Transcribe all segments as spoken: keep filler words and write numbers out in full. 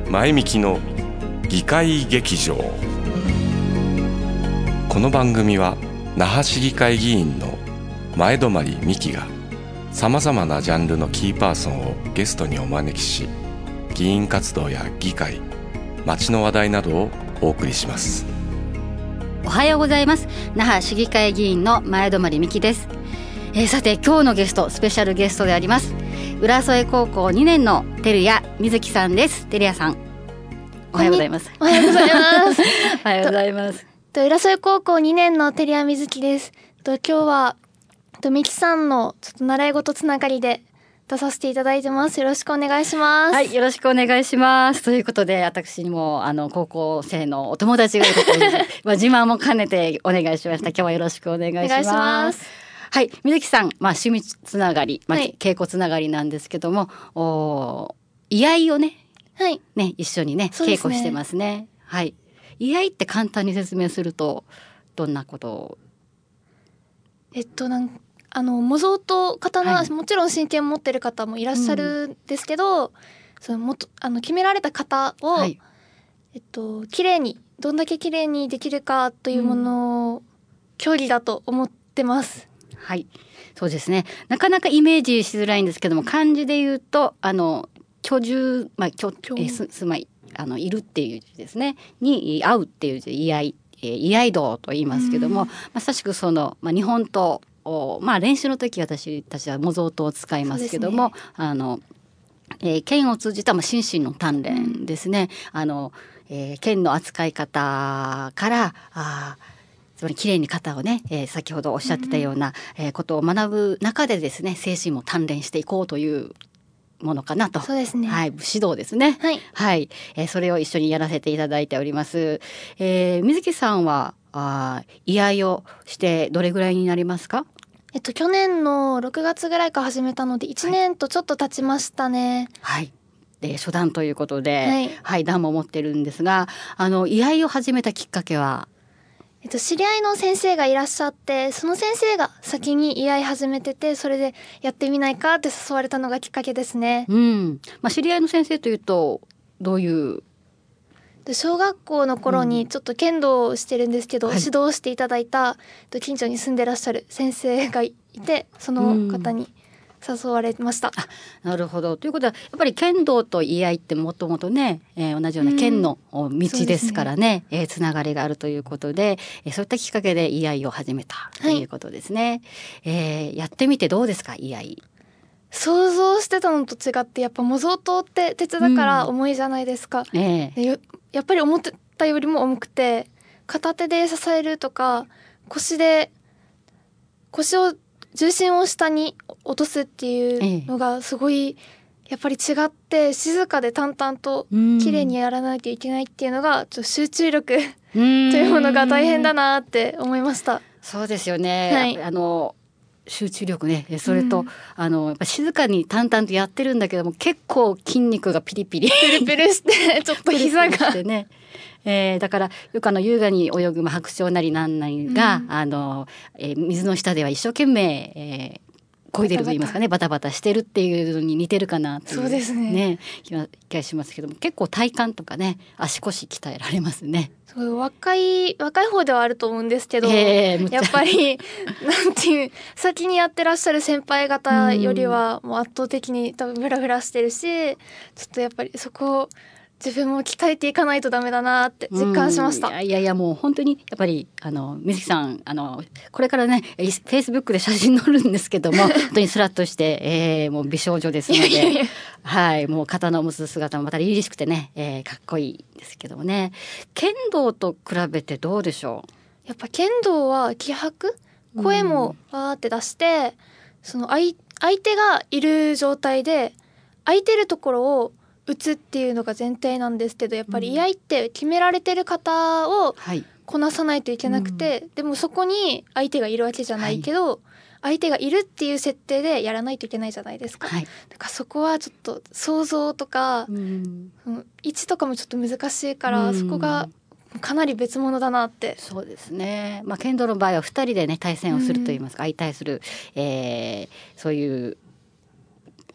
前みきの議会劇場。この番組は那覇市議会議員の前泊美希がさまざまなジャンルのキーパーソンをゲストにお招きし、議員活動や議会、街の話題などをお送りします。 おはようございます。那覇市議会議員の前泊美希です。えー、さて今日のゲスト、スペシャルゲストであります浦添高校にねんの照屋瑞希さんです。照屋さん、おはようございます。 おはようございますおはようございます。 と浦添高校にねんの照屋瑞希です。と今日はと美希さんのちょっと習い事つながりで出させていただいてます。よろしくお願いします。 はい、よろしくお願いします。ということで、私にもあの高校生のお友達がいるというまあ自慢も兼ねてお願いしました。今日はよろしくお願いします。お願いします。はい、瑞希さん、まあ趣味つながり、まあ、はい、稽古つながりなんですけども、お居合をね、 はい、 ね一緒にね稽古してますね。はい。居合って簡単に説明するとどんなことを？ えっとなんあの模造と刀、はい、もちろん真剣持ってる方もいらっしゃるんですけど、うん、そのもとあの決められた型を、はい、えっと綺麗にどんだけ綺麗にできるかというものを、うん、競技だと思ってます。 はい、そうですね。なかなかイメージしづらいんですけども、漢字で言うとあの居住、まあ、居えす住まいあのいるっていう字ですねに会うっていう字、居合、えー、居合道と言いますけども、まさしくその、まあ、日本刀、まあ、練習の時私たちは模造刀を使いますけども、ね、あの、えー、剣を通じた、まあ、心身の鍛錬ですね。うん、あの、えー、剣の扱い方からあつまりきれいに型をね、えー、先ほどおっしゃってたような、うんえー、ことを学ぶ中でですね、精神も鍛錬していこうというものかなと。 そうですね。 はい、指導ですね。はい、はいえー、それを一緒にやらせていただいております。えー、瑞希さんはあ居合をしてどれぐらいになりますか？ えっと去年のろくがつぐらいから始めたのでいちねんとちょっと経ちましたね。 はい。で初段ということで、 はい、 はい、段も持ってるんですが、あの居合を始めたきっかけは？ えっと、知り合いの先生がいらっしゃって、その先生が先に居合始めてて、それでやってみないかって誘われたのがきっかけですね。 うん、まあ、知り合いの先生というとどういう？ 小学校の頃にちょっと剣道をしてるんですけど、うん、指導していただいた近所に住んでらっしゃる先生がいて、その方に誘われました。 あ、なるほど。ということはやっぱり剣道と居合ってもともとね、えー、同じような剣の道ですからね、うん、えー、つながりがあるということで、えー、そういったきっかけで居合を始めたということですね。はい、えー、やってみてどうですか、居合？ 想像してたのと違って、やっぱ模造刀って鉄だから重いじゃないですか。うんえー、やっぱり思ってたよりも重くて、片手で支えるとか腰で腰を重心を下に落とすっていうのがすごいやっぱり違って、静かで淡々と綺麗にやらないといけないっていうのがちょっと集中力というものが大変だなって思いました。 そうですよね。はい、あの集中力ね、それと、うん、あのやっぱ静かに淡々とやってるんだけども、結構筋肉がピリピリピリピリしてちょっと膝がしてね。えー、だからよくあの優雅に泳ぐ、まあ、白鳥なりなんなりが、うんあのえー、水の下では一生懸命、えー漕いでると言いますかね、バタバタしてるっていうのに似てるかなっていう、 そうですね、 ね、気がしますけども、結構体幹とかね、足腰鍛えられますね。 そう若い若い方ではあると思うんですけど、えー、やっぱりなんていう先にやってらっしゃる先輩方よりはもう圧倒的に多分フラフラしてるし、ちょっとやっぱりそこを自分も鍛えていかないとダメだなって実感しました。 いやいやいや、もう本当にやっぱりあの瑞希さん、あのこれからねフェイスブックで写真載るんですけども本当にスラッとして、えー、もう美少女ですのではい、もう刀を持つ姿もまた凛々しくてね、えー、かっこいいですけどもね。剣道と比べてどうでしょう？ やっぱ剣道は気迫、声もわーって出して、うん、その 相, 相手がいる状態で空いてるところを打つっていうのが前提なんですけど、やっぱり居合って決められてる方をこなさないといけなくて、はいうん、でもそこに相手がいるわけじゃないけど、はい、相手がいるっていう設定でやらないといけないじゃないですか、はい、だからそこはちょっと想像とか、うん、位置とかもちょっと難しいから、うん、そこがかなり別物だなって。 そうですね、まあ、剣道の場合はふたりでね対戦をするといいますか、うん、相対する、えー、そういうあの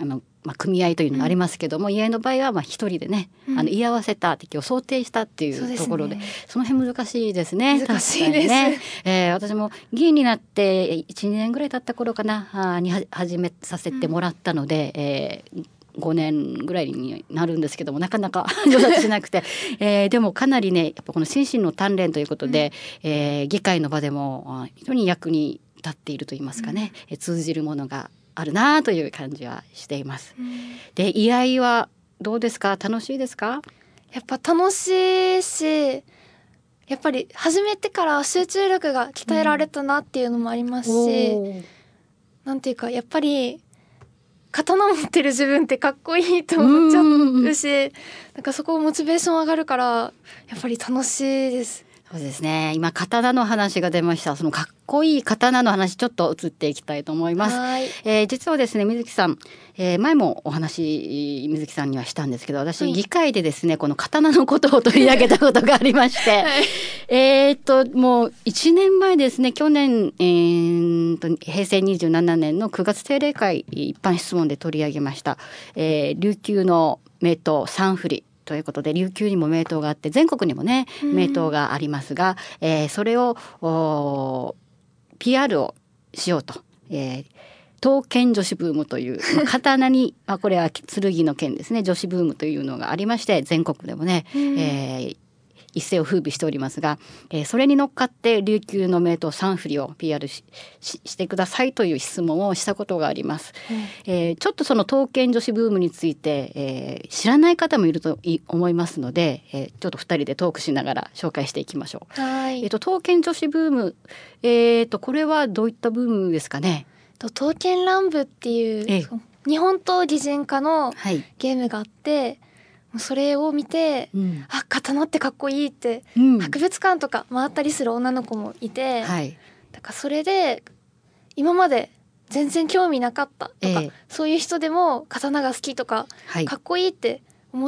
まあ、組合というのがありますけども、うん、居合の場合はまあ一人でね、うん、あの居合わせた敵を想定したっていうところで、 そ, で、ね、その辺難しいですね。 難しいですね、えー、私も議員になっていちねんぐらい経った頃かなあに始めさせてもらったので、うんえーごねんぐらいになるんですけどもなかなか上達しなくて、えー、でもかなりねやっぱこの心身の鍛錬ということで、うんえー、議会の場でも非常に役に立っているといいますかね、うん、通じるものがあるなという感じはしています、うん、で居合はどうですか？楽しいですか？ やっぱ楽しいしやっぱり始めてから集中力が鍛えられたなっていうのもありますし、うん、なんていうかやっぱり刀持ってる自分ってかっこいいと思っちゃうし、なんかそこモチベーション上がるからやっぱり楽しいです。 そうですね、今刀の話が出ました。そのかっこいい刀の話ちょっと移っていきたいと思います。はい、えー、実はですね水木さん、えー、前もお話水木さんにはしたんですけど私、はい、議会でですねこの刀のことを取り上げたことがありまして、はい、えー、っともういちねんまえですね去年、えー、と平成にじゅうななねんのくがつ定例会一般質問で取り上げました、えー、琉球の名刀三振りということで琉球にも名刀があって全国にもね名刀がありますが、えー、それを ピーアール をしようと、えー、刀剣女子ブームという刀にあこれは剣の剣ですね女子ブームというのがありまして全国でもね、えー一世を風靡しておりますが、えー、それに乗っかって琉球の名刀三振りを ピーアール し, し, してくださいという質問をしたことがあります、うんえー、ちょっとその刀剣女子ブームについて、えー、知らない方もいると思いますので、えー、ちょっとふたりでトークしながら紹介していきましょう。はい、えー、と刀剣女子ブーム、えー、とこれはどういったブームですかね？ 刀剣乱舞っていう、えー、日本刀擬人化のゲームがあって、はいそれを見て、うん、あ刀ってかっこいいって、うん、博物館とか回ったりする女の子もいて、はい、だからそれで今まで全然興味なかったとか、えー、そういう人でも刀が好きとか、はい、かっこいいって思って、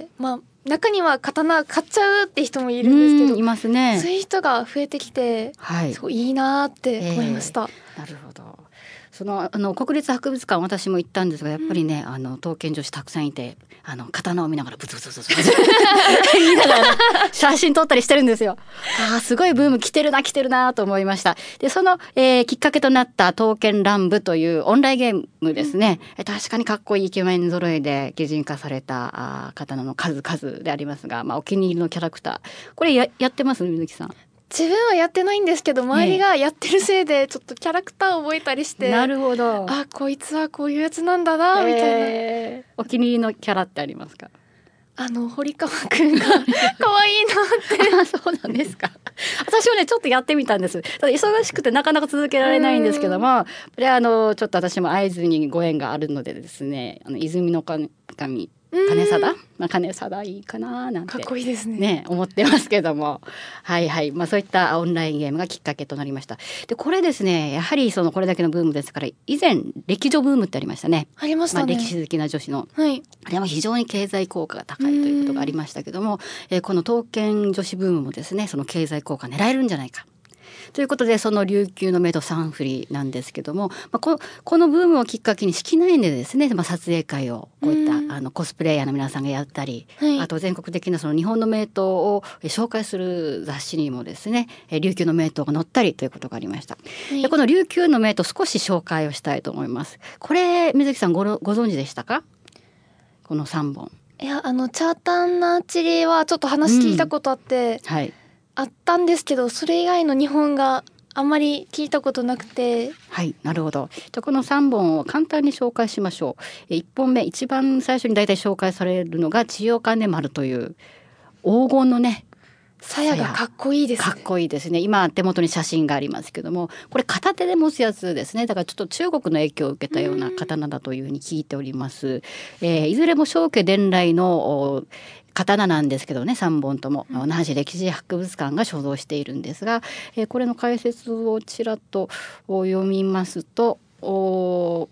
まあ、中には刀買っちゃうって人もいるんですけどいますね。 そういう人が増えてきて、はい、すごいいいなって思いました、 えー、なるほど。そのあの国立博物館私も行ったんですがやっぱりね、うん、あの刀剣女子たくさんいてあの刀を見ながらブツブツブツブツ見ながら写真撮ったりしてるんですよ。あすごいブーム来てるな来てるなと思いました。でその、えー、きっかけとなった刀剣乱舞というオンラインゲームですね、うん、確かにかっこいいイケメン揃いで擬人化されたあ刀の数々でありますが、まあ、お気に入りのキャラクターこれ や, やってます水木さん？ 自分はやってないんですけど周りがやってるせいでちょっとキャラクターを覚えたりして、 なるほどあこいつはこういうやつなんだなみたいな、 えー、お気に入りのキャラってありますか？ あの堀川くんが可愛いなってあそうなんですか。私はねちょっとやってみたんです。ただ忙しくてなかなか続けられないんですけどもこれはあのちょっと私も会津にご縁があるのでですねあの泉の神金貞、まあ、金貞いいかななんてかっこいいです ね, ね思ってますけどもはいはい、まあ、そういったオンラインゲームがきっかけとなりました。でこれですねやはりそのこれだけのブームですから以前歴女ブームってありましたね。 ありましたね、 まあ、歴史好きな女子の、 はい、 あれは非常に経済効果が高いということがありましたけども、えー、この刀剣女子ブームもですねその経済効果狙えるんじゃないかということでその琉球の名刀三振りなんですけども、まあ、こ, このブームをきっかけに式内でですね、まあ、撮影会をこういったあのコスプレイヤーの皆さんがやったり、はい、あと全国的なその日本の名刀を紹介する雑誌にもですね琉球の名刀が載ったりということがありました、はい、でこの琉球の名刀少し紹介をしたいと思います。これ水木さん ご, ご存知でしたか？このさんぼん。 いやあのチャータンナーチリはちょっと話聞いたことあって、うん、はいあったんですけどそれ以外の日本があんまり聞いたことなくて。 はいなるほど。じゃこのさんぼんを簡単に紹介しましょう。いっぽんめ一番最初に大体紹介されるのが千代金丸という黄金のね鞘がかっこいいですね。 かっこいいですね。今手元に写真がありますけどもこれ片手で持つやつですね。だからちょっと中国の影響を受けたような刀だというふうに聞いております、えー、いずれも正家伝来の刀なんですけどねさんぼんとも那覇市歴史博物館が所蔵しているんですが、えー、これの解説をちらっと読みますとお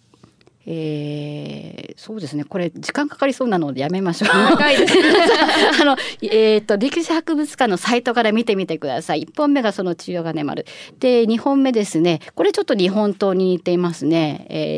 えー、そうですねこれ時間かかりそうなのでやめましょう。 長いですあの、えー、と歴史博物館のサイトから見てみてください。いっぽんめがその千代金丸でにほんめですねこれちょっと日本刀に似ていますね、えー、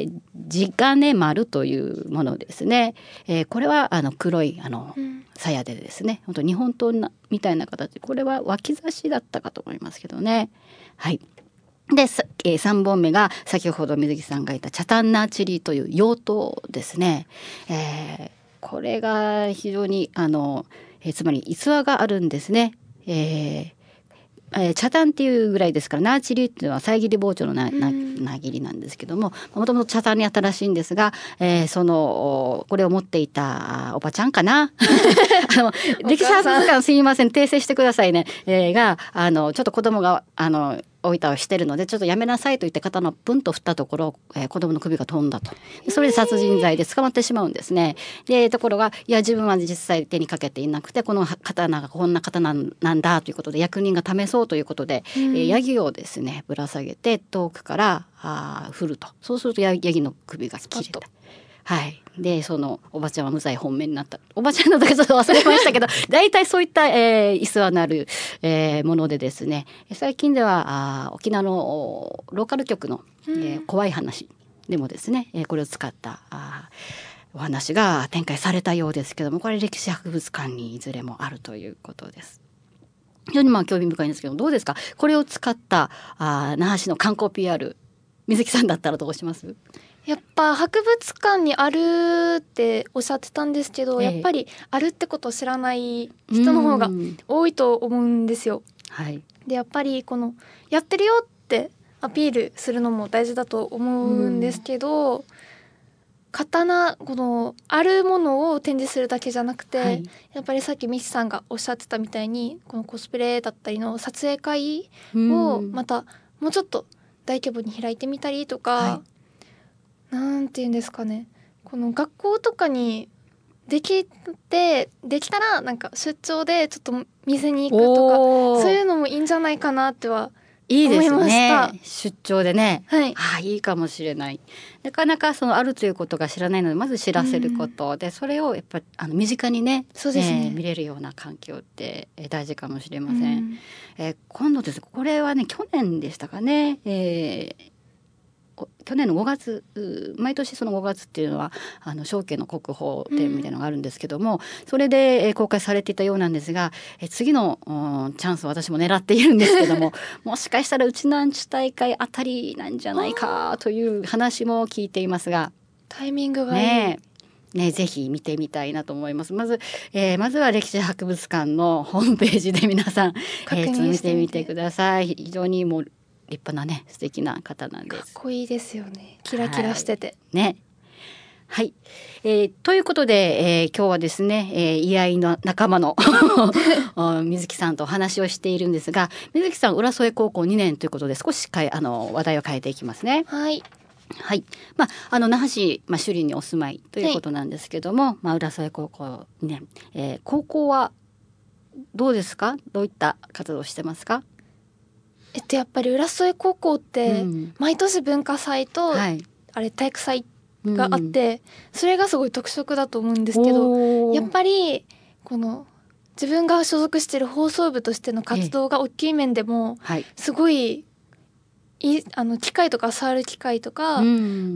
地金丸というものですね、えー、これはあの黒いあの、うん鞘でですね、本当日本刀なみたいな形、これは脇差しだったかと思いますけどね。はい。で、えー、さんぼんめが先ほど水木さんが言ったチャタンナーチリという妖刀ですね。えー、これが非常にあの、えー、つまり逸話があるんですね。えーえー、チャタンっていうぐらいですから、ナーチリっていうのは遮り包丁のなななぎりなんですけども、もともとチャタンにあったらしいんですが、えー、そのこれを持っていたおばちゃんかなあの歴史博物館すいません訂正してくださいね、えー、があのちょっと子供があのおいたをしてるのでちょっとやめなさいと言って刀をプンと振ったところ、えー、子供の首が飛んだと。それで殺人罪で捕まってしまうんですね。でところがいや自分は実際手にかけていなくてこの刀がこんな刀なんだということで役人が試そうということで、うん、えー、ヤギをですねぶら下げて遠くからあ振ると。そうするとヤギの首が切れた。はい、でそのおばちゃんは無罪本命になった。おばちゃんのだけちょっと忘れましたけど大体そういった、えー、逸話のある、えー、ものでですね、最近ではあ沖縄のローカル局の、えー、怖い話でもですね、えー、これを使ったあお話が展開されたようですけども、これ歴史博物館にいずれもあるということです。非常にまあ興味深いんですけど、どうですかこれを使ったあ那覇市の観光 ピーアール、 水木さんだったらどうします？ やっぱ博物館にあるっておっしゃってたんですけど、ええ、やっぱりあるってことを知らない人の方が多いと思うんですよ。 はい、 でやっぱりこのやってるよってアピールするのも大事だと思うんですけど、刀このあるものを展示するだけじゃなくて、はい、やっぱりさっきミシさんがおっしゃってたみたいにこのコスプレだったりの撮影会をまたもうちょっと大規模に開いてみたりとか、はい、なんていうんですかね、この学校とかにできてできたらなんか出張でちょっと店に行くとかそういうのもいいんじゃないかなってはいいですね。 出張でね、 はい、 ああいいかもしれない。なかなかそのあるということが知らないのでまず知らせることで、うん、それをやっぱりあの身近にね、 そうですね、 えー、見れるような環境って大事かもしれません。うん、えー、今度ですね、これはね去年でしたかね、えー去年のごがつ、毎年そのごがつっていうのはあの正家の国宝展みたいなのがあるんですけども、うん、それで公開されていたようなんですが、え次のチャンスを私も狙っているんですけどももしかしたらうちなんち大会あたりなんじゃないかという話も聞いていますが、 タイミングがいいねね、ぜひ見てみたいなと思います。まず、えー、まずは歴史博物館のホームページで皆さん、えー、見てみてください。非常にもう立派なね素敵な方なんです。 かっこいいですよね。キラキラしてて、 はい、ね。はい、えー、ということで、えー、今日はですね、えー、居合の仲間の水木さんとお話をしているんですが、水木さん浦添高校にねんということで少しかいあの話題を変えていきますね。 はい。 はい、まあ、あの那覇市、まあ、首里にお住まいということなんですけども、はい、まあ、浦添高校にねん、えー、高校はどうですか？どういった活動をしてますか？ えっと、やっぱり浦添高校って毎年文化祭と、うん、はい、あれ体育祭があって、うん、それがすごい特色だと思うんですけど、やっぱりこの自分が所属している放送部としての活動が大きい面でも、はい、すごいいあの機械とか触る機会とか、うん、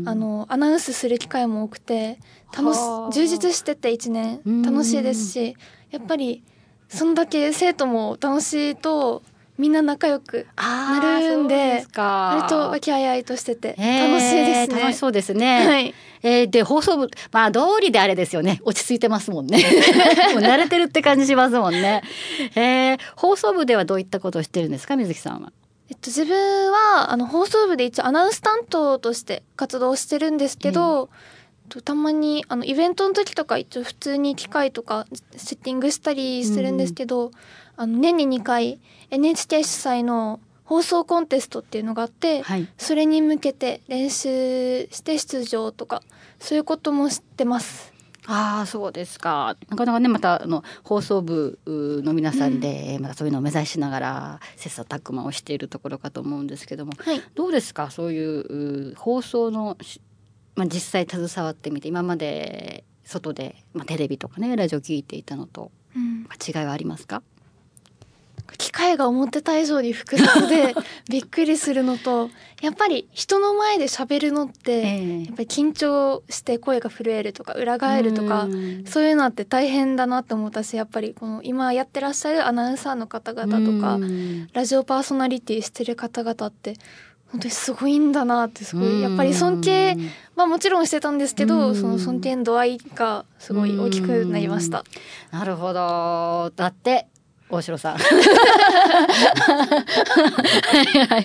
あのアナウンスする機会も多くて楽し充実してていちねん楽しいですし、やっぱりそんだけ生徒も楽しいとみんな仲良くなるんで、割と和気あいあいとしてて楽しいですね。 楽しそうですね。はい、えー、で放送部、まあ道理であれですよね。落ち着いてますもんね。もう慣れてるって感じしますもんね。えー、放送部ではどういったことをしてるんですか、水木さんは？ えっと、自分はあの放送部で一応アナウンス担当として活動してるんですけど、えー、たまにあのイベントの時とか一応普通に機械とかセッティングしたりするんですけど、うん、あの年ににかい エヌエイチケー 主催の放送コンテストっていうのがあって、はい、それに向けて練習して出場とかそういうことも知ってます。 ああ、そうですか。なかなかね、またあの放送部の皆さんで、うん、またそういうのを目指しながら切磋琢磨をしているところかと思うんですけども、はい、どうですか、そういう放送の、まあ、実際携わってみて、今まで外で、まあ、テレビとかねラジオ聞いていたのと、うん、違いはありますか？ 機械が思ってた以上に複雑でびっくりするのと、やっぱり人の前で喋るのって、えー、やっぱり緊張して声が震えるとか裏返るとか、そういうのって大変だなって思ったし、やっぱりこの今やってらっしゃるアナウンサーの方々とかラジオパーソナリティしてる方々って本当にすごいんだなって、すごいやっぱり尊敬はもちろんしてたんですけど、その尊敬の度合いがすごい大きくなりました。 なるほど。だって大城さんはい、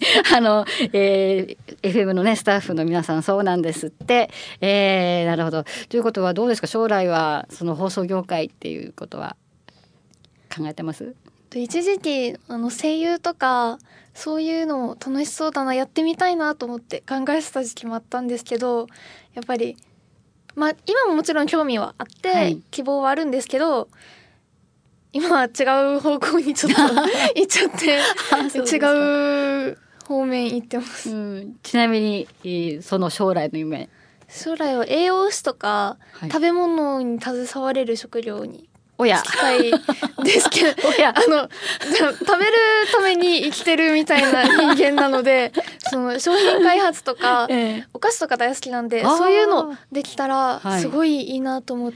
あの、えー、エフエム のねスタッフの皆さんそうなんですって、えー、なるほど。ということはどうですか、将来はその放送業界っていうことは考えてます？ 一時期あの声優とかそういうのも楽しそうだな、やってみたいなと思って考えてた時期もあったんですけど、やっぱりまあ今ももちろん興味はあって、はい、希望はあるんですけど、今は違う方向にちょっと行っちゃって違う方面行ってます、 うん、ちなみにその将来の夢？ 将来は栄養士とか、はい、食べ物に携われる職業におや聞きたいですけどおやあの食べるために生きてるみたいな人間なのでその商品開発とか、ええ、お菓子とか大好きなんで、そういうのできたらすごいいいなと思って、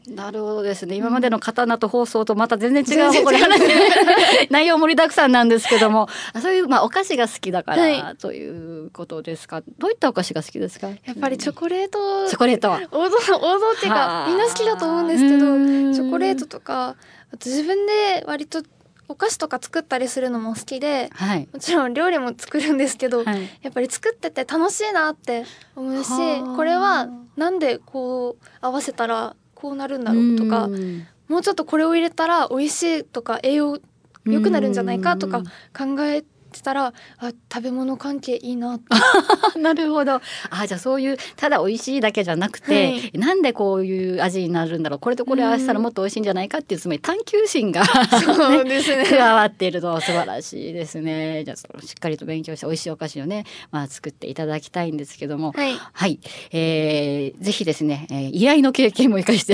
はい、なるほどですね。今までの刀と放送とまた全然違う方向で内容盛りだくさんなんですけども、そういう、まあ、お菓子が好きだから、はい、ということですか。どういったお菓子が好きですか？ やっぱりチョコレート、 チョコレート王道王道っていうかみんな好きだと思うんですけど、チョコレートとか、あと自分で割とお菓子とか作ったりするのも好きで、はい、もちろん料理も作るんですけど、はい、やっぱり作ってて楽しいなって思うし、これはなんでこう合わせたらこうなるんだろうとか、もうちょっとこれを入れたら美味しいとか栄養良くなるんじゃないかとか考えてたら、あ、食べ物関係いいなってなるほど。あ、じゃあそういうただ美味しいだけじゃなくて、はい、なんでこういう味になるんだろう、これとこれ合わせたらもっと美味しいんじゃないかっていう、つまり探求心が、ね、 そうですね、 加わっているの素晴らしいですね。じゃあそのしっかりと勉強して美味しいお菓子をね、まあ、作っていただきたいんですけども、はい、はい、えー、ぜひですね、えー、居合の経験も生かして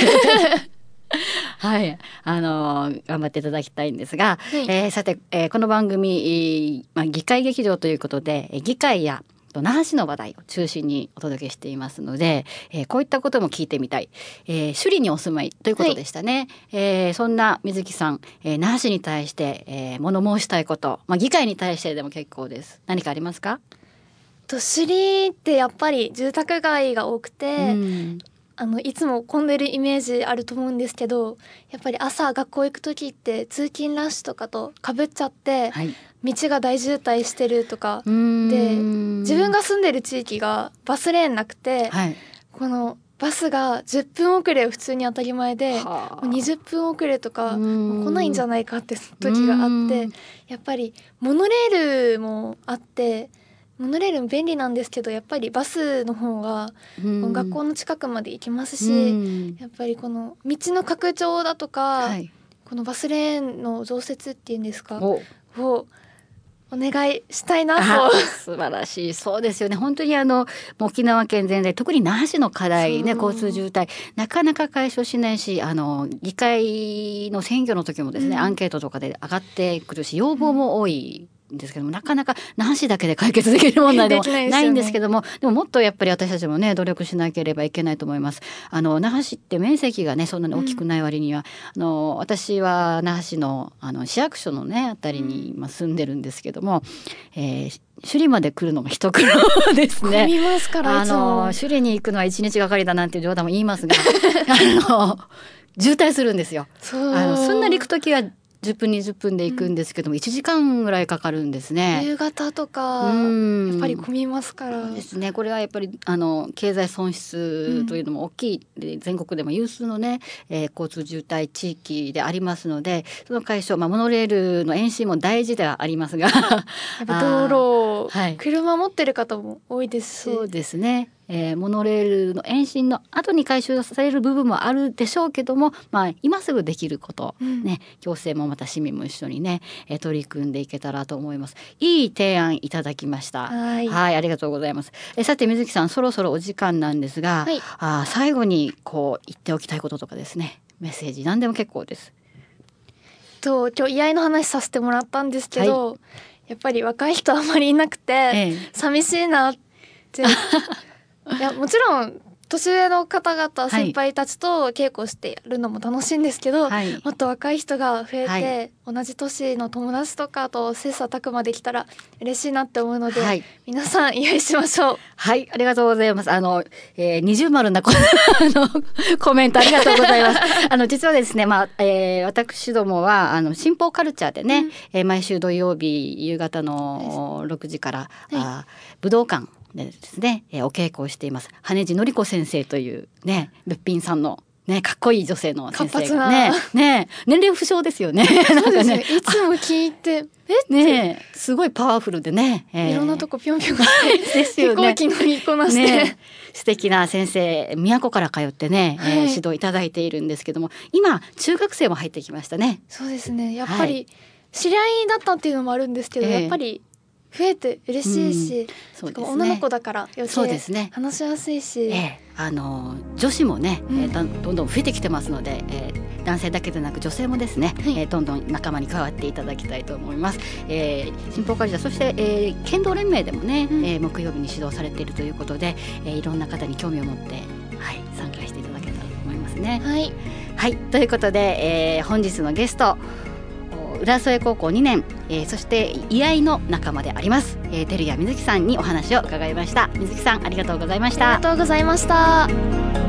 はい、あのー、頑張っていただきたいんですが、はい、えー、さて、えー、この番組、まあ、議会劇場ということで議会や那覇市の話題を中心にお届けしていますので、えー、こういったことも聞いてみたい、えー、首里にお住まいということでしたね、はい、えー、そんな水木さん、えー、那覇市に対して、えー、物申したいこと、まあ、議会に対してでも結構です。何かありますか？ と首里ってやっぱり住宅街が多くて、うん、あのいつも混んでるイメージあると思うんですけど、やっぱり朝学校行く時って通勤ラッシュとかとかぶっちゃって、はい、道が大渋滞してるとかで、自分が住んでる地域がバスレーンなくて、はい、このバスがじゅっぷん遅れ普通に当たり前で、もうにじゅっぷん遅れとかもう来ないんじゃないかって時があって、やっぱりモノレールもあって、モノレールも便利なんですけど、やっぱりバスの方が学校の近くまで行きますし、やっぱりこの道の拡張だとか、はい、このバスレーンの増設っていうんですかをお願いしたいなと。 素晴らしい。そうですよね。本当にあの沖縄県全体、特に那覇市の課題ね、交通渋滞なかなか解消しないし、あの議会の選挙の時もですね、うん、アンケートとかで上がってくるし、要望も多いですけども、なかなか那覇市だけで解決できる問題でもないんですけども、 で, ね、でももっとやっぱり私たちもね努力しなければいけないと思います。あの那覇市って面積がねそんなに大きくない割には、うん、あの私は那覇市 の, あの市役所のねあたりに、まあ、住んでるんですけども、えー首里まで来るのが一苦労ですね。 混みますから。 あの首里に行くのは一日がかりだなんていう冗談も言いますがあの渋滞するんですよ。あのすんなり行くときはじゅっぷんにじゅっぷんで行くんですけども、うん、いちじかんぐらいかかるんですね。 夕方とかやっぱり混みますから。 そうですね。これはやっぱりあの経済損失というのも大きい、うん、全国でも有数のね、えー、交通渋滞地域でありますので、その解消、まあ、モノレールの延伸も大事ではありますがやっぱ道路、はい、車持ってる方も多いですし。 そうですね。えー、モノレールの延伸の後に回収される部分もあるでしょうけども、まあ、今すぐできること、うん、ね、行政もまた市民も一緒にね、えー、取り組んでいけたらと思います。いい提案いただきました。はい、はい、ありがとうございます。えー、さて水木さん、そろそろお時間なんですが、はい、あ最後にこう言っておきたいこととかですね、メッセージ何でも結構です。 と今日居合の話させてもらったんですけど、はい、やっぱり若い人あんまりいなくて、ええ、寂しいなっていやもちろん年上の方々先輩たちと稽古してやるのも楽しいんですけど、はい、もっと若い人が増えて、はい、同じ年の友達とかと切磋琢磨できたら嬉しいなって思うので、はい、皆さん居合しましょう。 はい、ありがとうございます。あの、えー、二重丸なあのコメントありがとうございます。あの実はですね、まあえー、私どもはあの新報カルチャーでね、うんえー、毎週土曜日夕方のろくじから、はい、あ武道館でですね、えー、お稽古をしています羽地のり子先生というねべっぴんさんのねかっこいい女性の先生がねね年齢不詳ですよね。 そうですね。いつも聞いてえねすごいパワフルでね、 えー、いろんなとこぴょんぴょんですよね。 飛行機乗りこなして、ね、 素敵な先生都から通ってね、はいえー、指導いただいているんですけども今中学生も入ってきましたね。 そうですね。やっぱり、はい、知り合いだったっていうのもあるんですけど、えー、やっぱり増えて嬉しいし、うんそうですね、女の子だから余計話しやすいし、 ねえー、あの女子もね、うんえー、どんどん増えてきてますので、えー、男性だけでなく女性もですね、はいえー、どんどん仲間に加わっていただきたいと思います。えー、新報カルチャーそして、えー、剣道連盟でもね、うんえー、木曜日に指導されているということで、えー、いろんな方に興味を持って、はい、参加していただけたらと思いますね。 はい、 はい、ということで、えー、本日のゲスト浦添高校にねん、えー、そして居合の仲間であります、えー、照屋瑞希さんにお話を伺いました。瑞希さんありがとうございました。 ありがとうございました。